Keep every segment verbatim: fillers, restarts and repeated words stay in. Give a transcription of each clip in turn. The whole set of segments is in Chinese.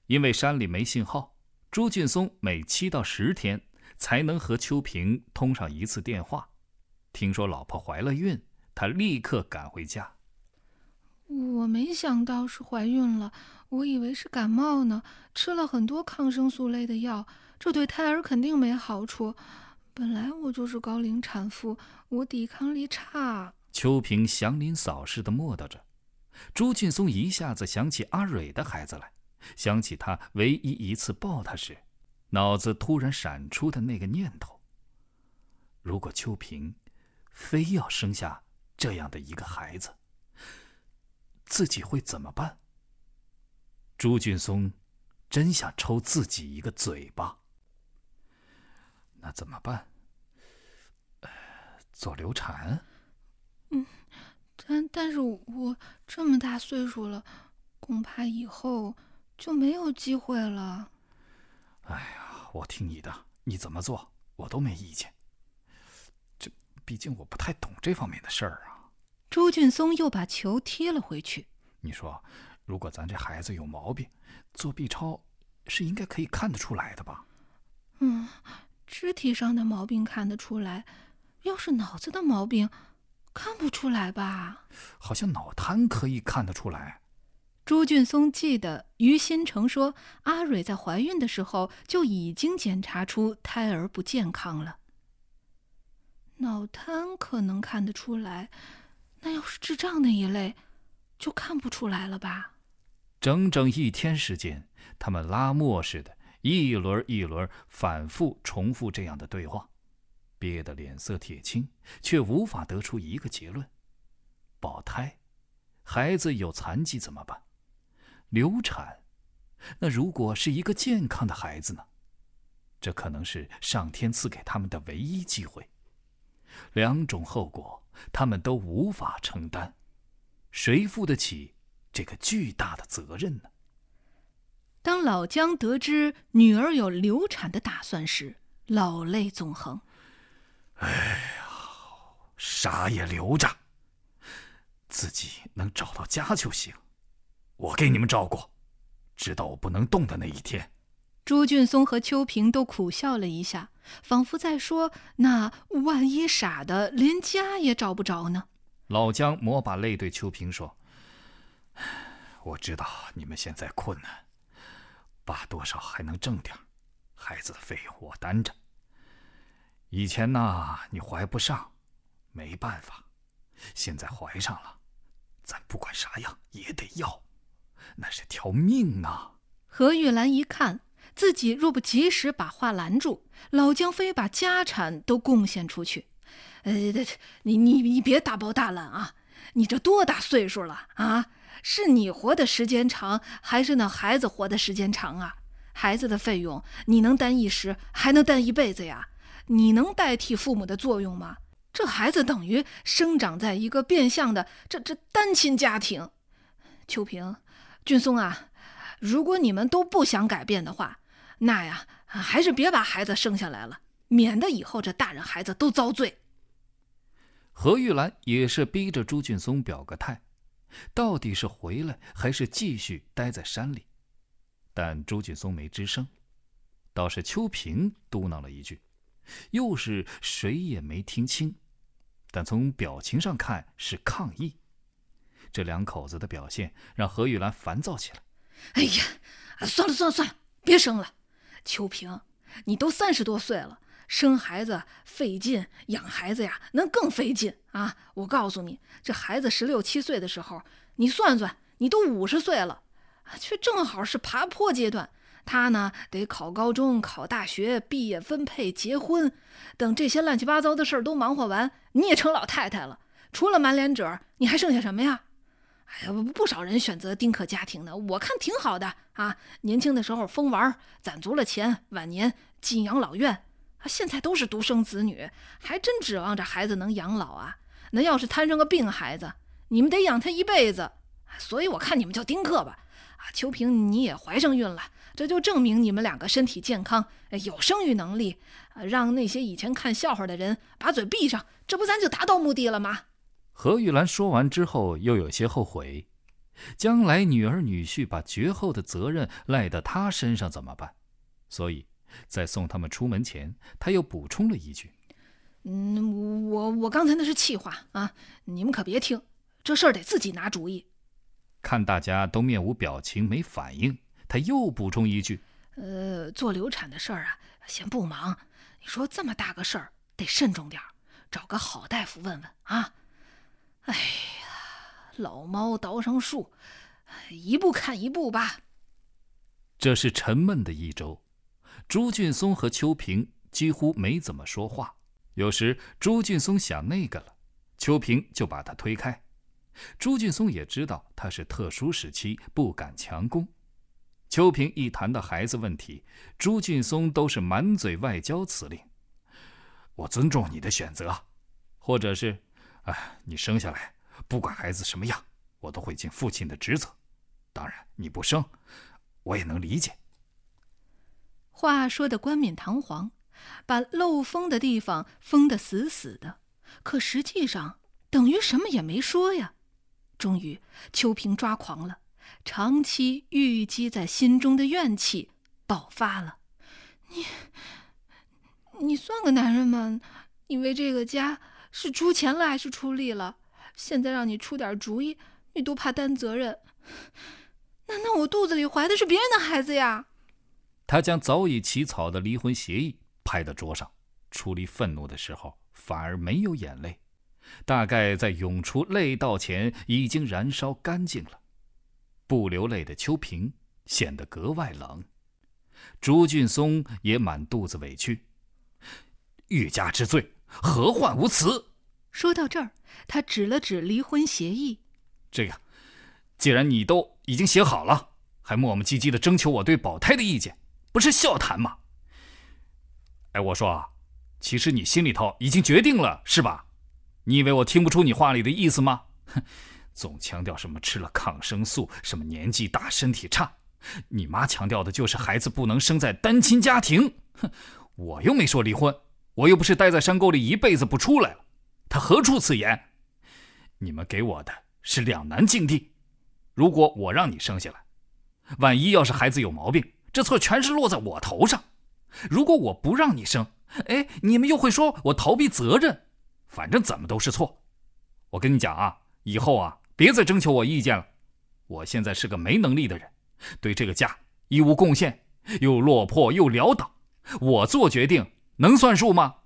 因为山里没信号，朱俊松每七到十天才能和秋萍通上一次电话。听说老婆怀了孕，他立刻赶回家。 我没想到是怀孕了，我以为是感冒呢，吃了很多抗生素类的药，这对胎儿肯定没好处。本来我就是高龄产妇，我抵抗力差。 秋萍祥林嫂似的磨叨着，朱俊松一下子想起阿蕊的孩子来，想起他唯一一次抱他时，脑子突然闪出的那个念头：如果秋萍非要生下这样的一个孩子，自己会怎么办？朱俊松真想抽自己一个嘴巴。那怎么办？呃，做流产？ 嗯，但但是我这么大岁数了，恐怕以后就没有机会了。 哎呀，我听你的，你怎么做我都没意见。这毕竟我不太懂这方面的事儿啊。 朱俊松又把球踢了回去。 你说，如果咱这孩子有毛病，做 B 超是应该可以看得出来的吧？ 嗯，肢体上的毛病看得出来，要是脑子的毛病，看不出来吧？ 好像脑瘫可以看得出来。 朱俊松记得于新成说，阿蕊在怀孕的时候就已经检查出胎儿不健康了。脑瘫可能看得出来，那要是智障那一类，就看不出来了吧？ 整整一天时间，他们拉磨似的，一轮一轮反复重复这样的对话，憋得脸色铁青，却无法得出一个结论。保胎，孩子有残疾怎么办？流产，那如果是一个健康的孩子呢？这可能是上天赐给他们的唯一机会。两种后果，他们都无法承担，谁负得起这个巨大的责任呢？ 当老姜得知女儿有流产的打算时，老泪纵横。 哎呀，啥也留着，自己能找到家就行。我给你们照顾，直到我不能动的那一天。 朱俊松和秋萍都苦笑了一下，仿佛在说，那万一傻的连家也找不着呢？ 老姜抹把泪对秋萍说：我知道你们现在困难，爸多少还能挣点，孩子的费用我担着。以前呢，你怀不上，没办法，现在怀上了，咱不管啥样也得要，那是条命啊。 何玉兰一看，自己若不及时把话拦住，老姜非把家产都贡献出去。呃，你你你别大包大揽啊！你这多大岁数了啊？是你活的时间长，还是那孩子活的时间长啊？孩子的费用你能担一时，还能担一辈子呀？你能代替父母的作用吗？这孩子等于生长在一个变相的这这单亲家庭。秋萍、俊松啊，如果你们都不想改变的话，那呀，还是别把孩子生下来了，免得以后这大人孩子都遭罪。 何玉兰也是逼着朱俊松表个态，到底是回来还是继续待在山里？但朱俊松没吱声，倒是秋萍嘟囔了一句，又是谁也没听清，但从表情上看是抗议。这两口子的表现让何玉兰烦躁起来。 哎呀，算了算了算了，别生了。秋萍，你都三十多岁了，生孩子费劲，养孩子呀那更费劲啊！我告诉你，这孩子十六七岁的时候，你算算，你都五十岁了，却正好是爬坡阶段。他呢得考高中、考大学、毕业分配、结婚，等这些乱七八糟的事儿都忙活完，你也成老太太了。除了满脸褶，你还剩下什么呀？哎呀，不少人选择丁克家庭呢，我看挺好的啊。年轻的时候疯玩，攒足了钱，晚年进养老院。现在都是独生子女，还真指望着孩子能养老啊？那要是摊上个病孩子，你们得养他一辈子。所以我看你们叫丁克吧。啊，秋萍你也怀上孕了，这就证明你们两个身体健康，有生育能力，让那些以前看笑话的人把嘴闭上，这不咱就达到目的了吗？ 何玉兰说完之后又有些后悔， 将来女儿女婿把绝后的责任赖到他身上怎么办？所以在送他们出门前，他又补充了一句： 嗯，我我刚才那是气话啊，你们可别听，这事儿得自己拿主意。 看大家都面无表情没反应，他又补充一句： 呃，做流产的事儿啊，先不忙。你说这么大个事儿，得慎重点儿，找个好大夫问问啊。哎呀，老猫倒上树，一步看一步吧。 这是沉闷的一周，朱俊松和秋萍几乎没怎么说话。有时朱俊松想那个了，秋萍就把他推开。朱俊松也知道他是特殊时期，不敢强攻。秋萍一谈到孩子问题，朱俊松都是满嘴外交辞令：我尊重你的选择，或者是哎，你生下来不管孩子什么样，我都会尽父亲的职责。当然你不生，我也能理解。 话说得冠冕堂皇，把漏风的地方封得死死的，可实际上等于什么也没说呀。终于秋萍抓狂了，长期郁积在心中的怨气爆发了。你你算个男人吗？你为这个家是出钱了还是出力了？现在让你出点主意，你都怕担责任。难道我肚子里怀的是别人的孩子呀？ 他将早已起草的离婚协议拍到桌上，处理愤怒的时候反而没有眼泪，大概在涌出泪道前已经燃烧干净了。不流泪的秋萍显得格外冷，朱俊松也满肚子委屈。欲加之罪，何患无辞？ 说到这儿，他指了指离婚协议。 这个，既然你都已经写好了，还磨磨唧唧地征求我对保胎的意见，不是笑谈吗？哎，我说啊，其实你心里头已经决定了，是吧？你以为我听不出你话里的意思吗？哼，总强调什么吃了抗生素，什么年纪大身体差，你妈强调的就是孩子不能生在单亲家庭。哼，我又没说离婚，我又不是待在山沟里一辈子不出来了，他何出此言？你们给我的是两难境地，如果我让你生下来，万一要是孩子有毛病，这错全是落在我头上；如果我不让你生，哎，你们又会说我逃避责任，反正怎么都是错。我跟你讲啊，以后啊，别再征求我意见了。我现在是个没能力的人，对这个家一无贡献，又落魄又潦倒，我做决定能算数吗？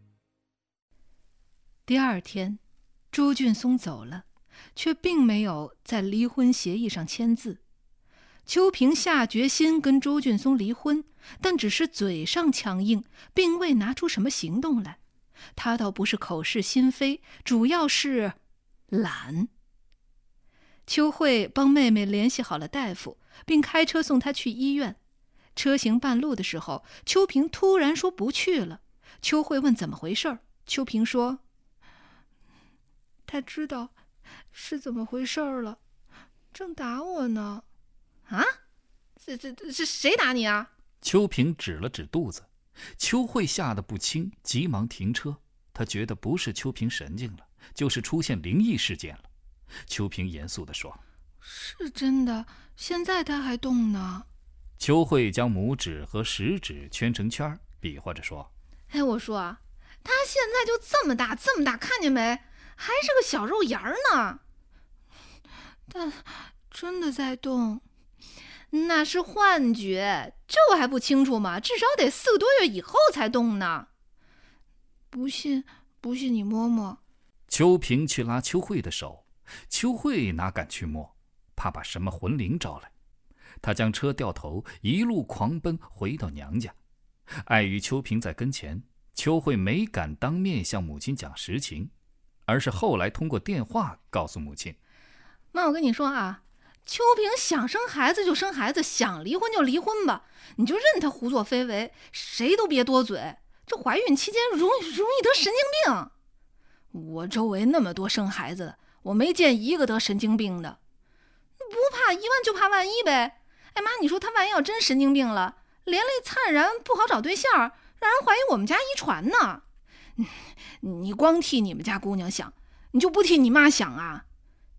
第二天，朱俊松走了，却并没有在离婚协议上签字。秋萍下决心跟朱俊松离婚，但只是嘴上强硬，并未拿出什么行动来。他倒不是口是心非，主要是懒。秋慧帮妹妹联系好了大夫，并开车送她去医院。车行半路的时候，秋萍突然说不去了。秋慧问怎么回事，秋萍说他知道是怎么回事了，正打我呢。啊？这这这是谁打你啊？ 秋萍指了指肚子，秋慧吓得不轻，急忙停车。她觉得不是秋萍神经了，就是出现灵异事件了。秋萍严肃地说： 是真的，现在他还动呢。 秋慧将拇指和食指圈成圈，比划着说： 哎，我说啊，他现在就这么大这么大，看见没？还是个小肉芽呢。但真的在动。那是幻觉，这我还不清楚吗？至少得四个多月以后才动呢。不信，不信你摸摸。 秋萍去拉秋慧的手，秋慧哪敢去摸，怕把什么魂灵招来。她将车掉头，一路狂奔回到娘家。碍于秋萍在跟前，秋慧没敢当面向母亲讲实情，而是后来通过电话告诉母亲： 妈，我跟你说啊，秋萍想生孩子就生孩子，想离婚就离婚吧，你就任她胡作非为，谁都别多嘴。这怀孕期间容易容易得神经病。我周围那么多生孩子的，我没见一个得神经病的。不怕一万就怕万一呗。哎妈，你说他万一要真神经病了，连累灿然，不好找对象，让人怀疑我们家遗传呢。你光替你们家姑娘想，你就不替你妈想啊？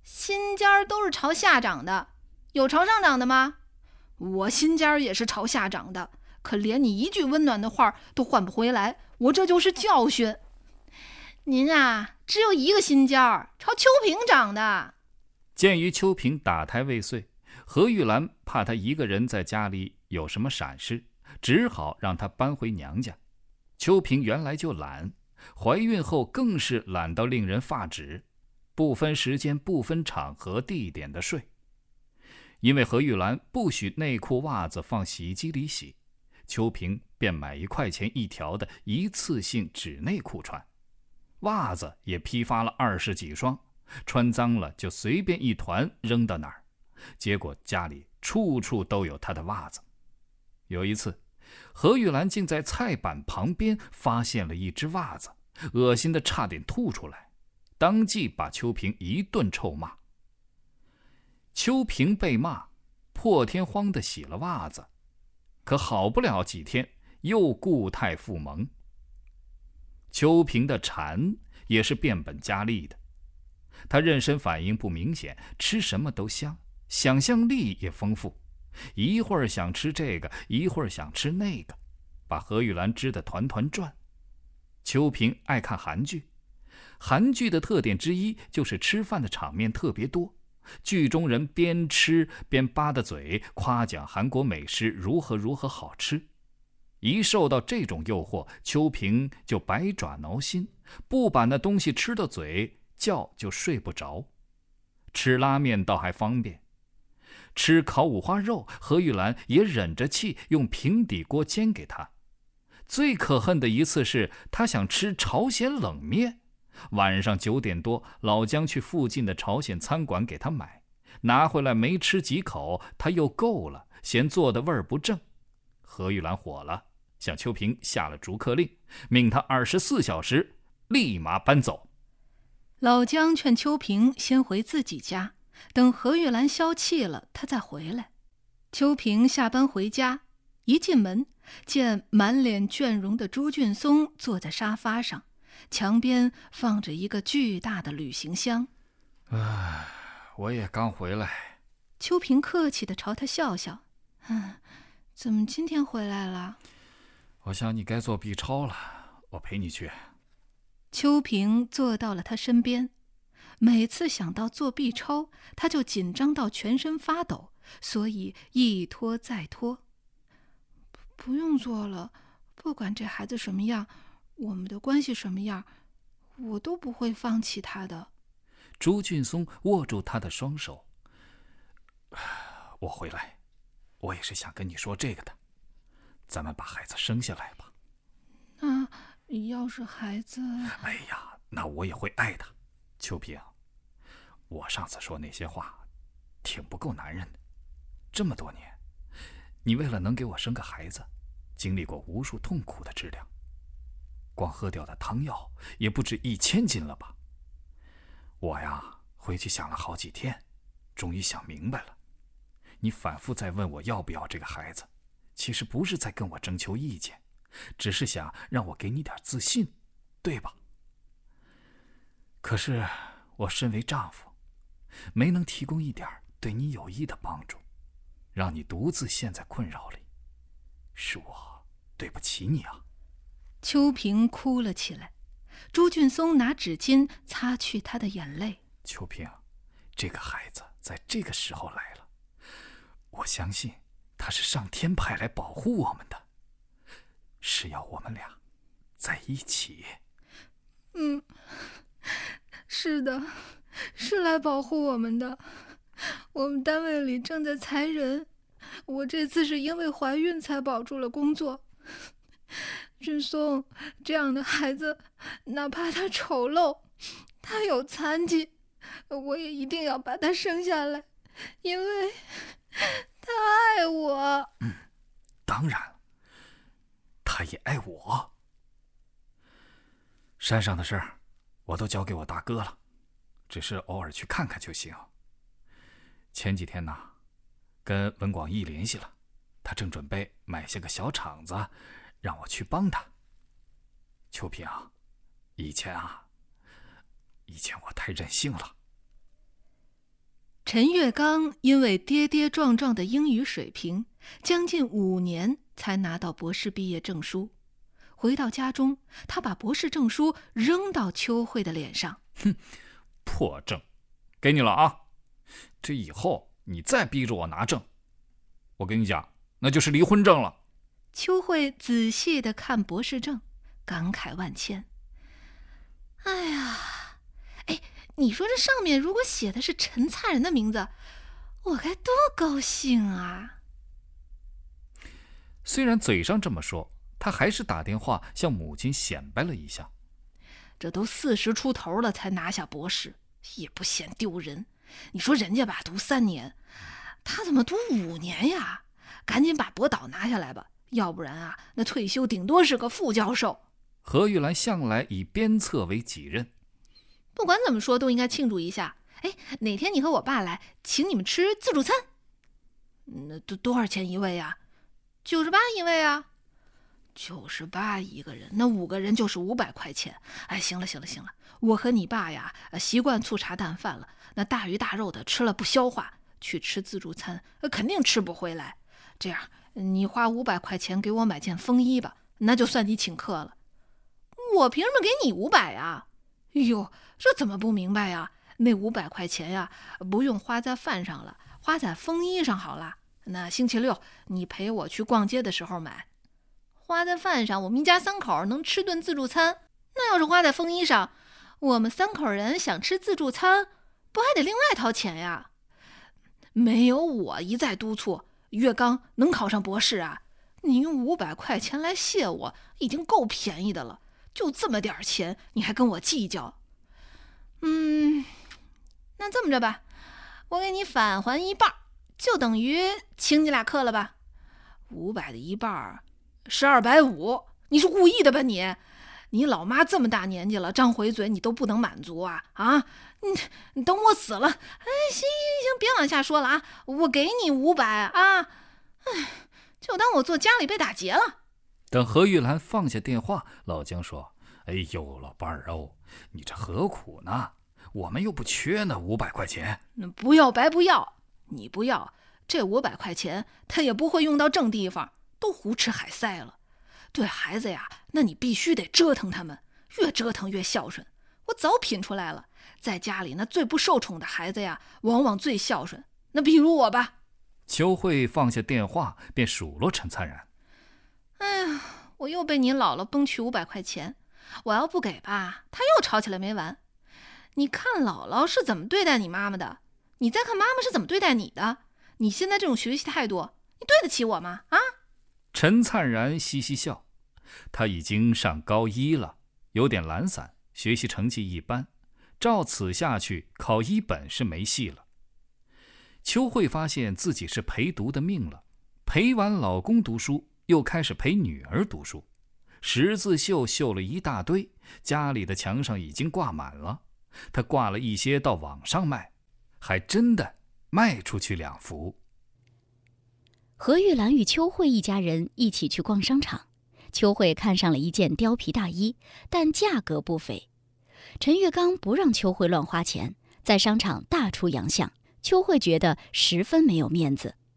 心尖儿都是朝下长的，有朝上长的吗？我心尖儿也是朝下长的，可连你一句温暖的话都换不回来，我这就是教训。您啊，只有一个心尖儿，朝秋萍长的。 鉴于秋萍打胎未遂，何玉兰怕她一个人在家里有什么闪失，只好让她搬回娘家。秋萍原来就懒，怀孕后更是懒到令人发指，不分时间、不分场合、地点的睡。因为何玉兰不许内裤袜子放洗衣机里洗，秋萍便买一块钱一条的一次性纸内裤穿，袜子也批发了二十几双，穿脏了就随便一团扔到哪儿，结果家里处处都有她的袜子。有一次，何玉兰竟在菜板旁边发现了一只袜子，恶心的差点吐出来，当即把秋萍一顿臭骂。秋萍被骂，破天荒地洗了袜子，可好不了几天，又故态复萌。秋萍的馋也是变本加厉的，她妊娠反应不明显，吃什么都香，想象力也丰富，一会儿想吃这个，一会儿想吃那个，把何玉兰织得团团转。秋萍爱看韩剧，韩剧的特点之一就是吃饭的场面特别多，剧中人边吃边吧嗒嘴，夸奖韩国美食如何如何好吃。一受到这种诱惑，秋萍就百爪挠心，不把那东西吃到嘴，觉就睡不着。吃拉面倒还方便，吃烤五花肉，何玉兰也忍着气用平底锅煎给他。最可恨的一次是他想吃朝鲜冷面，晚上九点多，老姜去附近的朝鲜餐馆给他买，拿回来没吃几口，他又够了，嫌做的味儿不正。何玉兰火了，向秋萍下了逐客令，命他二十四小时立马搬走。 老姜劝秋萍先回自己家，等何玉兰消气了，他再回来。秋萍下班回家，一进门见满脸倦容的朱俊松坐在沙发上，墙边放着一个巨大的旅行箱。 唉，我也刚回来。 秋萍客气地朝他笑笑，嗯，怎么今天回来了？ 我想你该做 B 超了，我陪你去。 秋萍坐到了他身边，每次想到做 B 超，他就紧张到全身发抖，所以一拖再拖。不用做了，不管这孩子什么样，我们的关系什么样，我都不会放弃他的。 朱俊松握住他的双手，我回来，我也是想跟你说这个的，咱们把孩子生下来吧。 那要是孩子…… 哎呀，那我也会爱他。秋萍，我上次说那些话挺不够男人的，这么多年你为了能给我生个孩子，经历过无数痛苦的治疗，光喝掉的汤药也不止一千斤了吧。我呀，回去想了好几天，终于想明白了，你反复在问我要不要这个孩子，其实不是在跟我征求意见，只是想让我给你点自信，对吧？可是我身为丈夫，没能提供一点对你有益的帮助，让你独自陷在困扰里，是我对不起你啊。 秋萍哭了起来，朱俊松拿纸巾擦去她的眼泪。 秋萍，这个孩子在这个时候来了，我相信他是上天派来保护我们的，是要我们俩在一起。 嗯，是的，是来保护我们的。我们单位里正在裁人，我这次是因为怀孕才保住了工作。俊松，这样的孩子，哪怕他丑陋，他有残疾，我也一定要把他生下来，因为他爱我。 嗯，当然了，他也爱我。山上的事儿我都交给我大哥了，只是偶尔去看看就行。前几天呢，跟文广义联系了，他正准备买下个小厂子，让我去帮他。秋萍啊，以前啊，以前我太任性了。 陈月刚因为跌跌撞撞的英语水平，将近五年才拿到博士毕业证书。回到家中，他把博士证书扔到秋慧的脸上。 哼，破证，给你了啊！这以后你再逼着我拿证，我跟你讲，那就是离婚证了。 秋慧仔细地看博士证，感慨万千。哎呀，哎，你说这上面如果写的是陈灿然的名字，我该多高兴啊！ 虽然嘴上这么说，他还是打电话向母亲显摆了一下。 这都四十出头了才拿下博士，也不嫌丢人。你说人家吧读三年，他怎么读五年呀？赶紧把博导拿下来吧，要不然啊，那退休顶多是个副教授。 何玉兰向来以鞭策为己任， 不管怎么说都应该庆祝一下。哎，哪天你和我爸来，请你们吃自助餐。那多多少钱一位呀？九十八一位啊。九十八一个人，那五个人就是五百块钱。哎，行了行了行了，我和你爸呀，习惯粗茶淡饭了，那大鱼大肉的吃了不消化，去吃自助餐肯定吃不回来。这样，你花五百块钱给我买件风衣吧，那就算你请客了。我凭什么给你五百呀？哎呦，这怎么不明白呀？那五百块钱呀，不用花在饭上了，花在风衣上好了。那星期六你陪我去逛街的时候买。花在饭上，我们一家三口能吃顿自助餐。那要是花在风衣上，我们三口人想吃自助餐，不还得另外掏钱呀？没有我一再督促，岳刚能考上博士啊？你用五百块钱来谢我，已经够便宜的了。就这么点钱，你还跟我计较？嗯，那这么着吧，我给你返还一半，就等于请你俩客了吧？五百的一半是二百五，你是故意的吧你？你老妈这么大年纪了，张回嘴你都不能满足啊啊！你你等我死了，哎，行行行，别往下说了啊！我给你五百啊，哎，就当我做家里被打劫了。 等何玉兰放下电话，老姜说：“哎呦，老伴儿哦，你这何苦呢？我们又不缺那五百块钱。 不要白不要，你不要这五百块钱，他也不会用到正地方，都胡吃海塞了。对孩子呀，那你必须得折腾他们，越折腾越孝顺。我早品出来了，在家里那最不受宠的孩子呀，往往最孝顺。那比如我吧。” 秋慧放下电话，便数落陈灿然：“ 哎呀，我又被你姥姥崩去五百块钱，我要不给吧，他又吵起来没完。你看姥姥是怎么对待你妈妈的，你再看妈妈是怎么对待你的，你现在这种学习态度，你对得起我吗？啊？” 陈灿然嘻嘻笑，他已经上高一了，有点懒散，学习成绩一般，照此下去，考一本是没戏了。秋慧发现自己是陪读的命了，陪完老公读书，又开始陪女儿读书，十字绣绣了一大堆，家里的墙上已经挂满了。她挂了一些到网上卖，还真的卖出去两幅。 何玉兰与秋慧一家人一起去逛商场，秋慧看上了一件貂皮大衣，但价格不菲。陈月刚不让秋慧乱花钱，在商场大出洋相，秋慧觉得十分没有面子。